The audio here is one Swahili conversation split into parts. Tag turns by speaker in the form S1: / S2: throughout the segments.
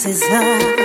S1: zinzeza.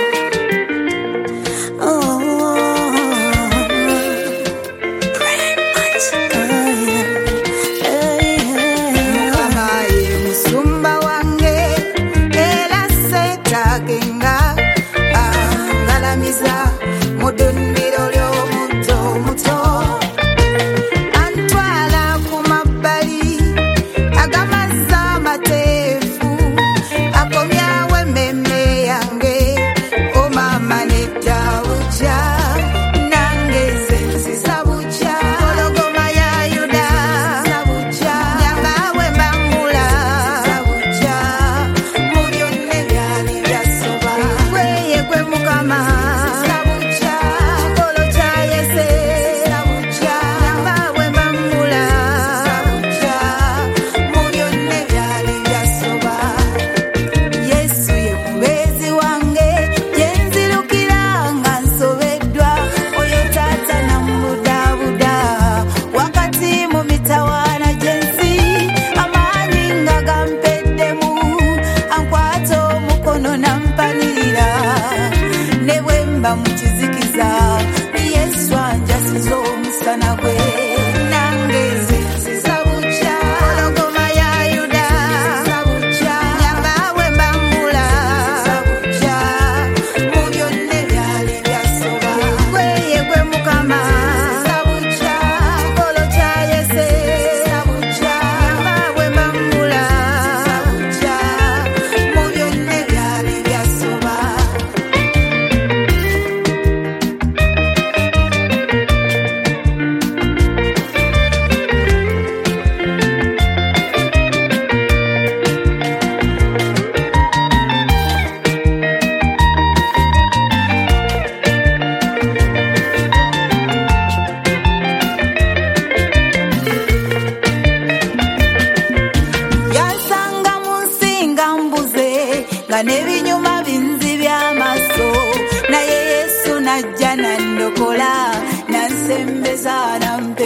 S1: Muchizikiza Yesu anjasizo musana gwe nangeze sisabucha ologoma ya Yuda sisabucha nyambawe mbambula sisabucha mu byonna byali byasoba gweye gwe Mukama sisabucha kikolo kya Yese sisabucha nyambawe mbambula sisabucha mu byonna byali byasoba. Nebinyuma binzi by'amaso naye Yesu najja nandokola nansembeza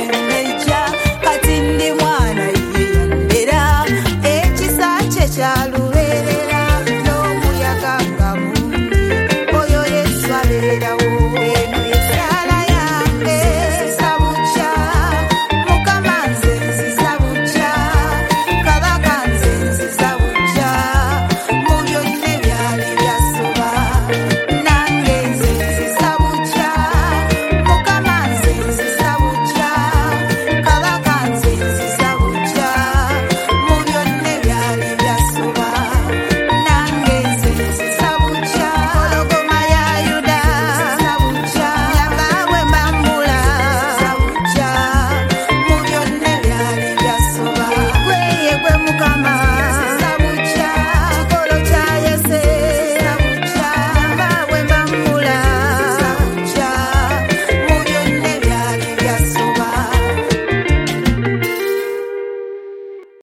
S1: nampembeja kati ndi mwana ye yandera ekisa kye kyalo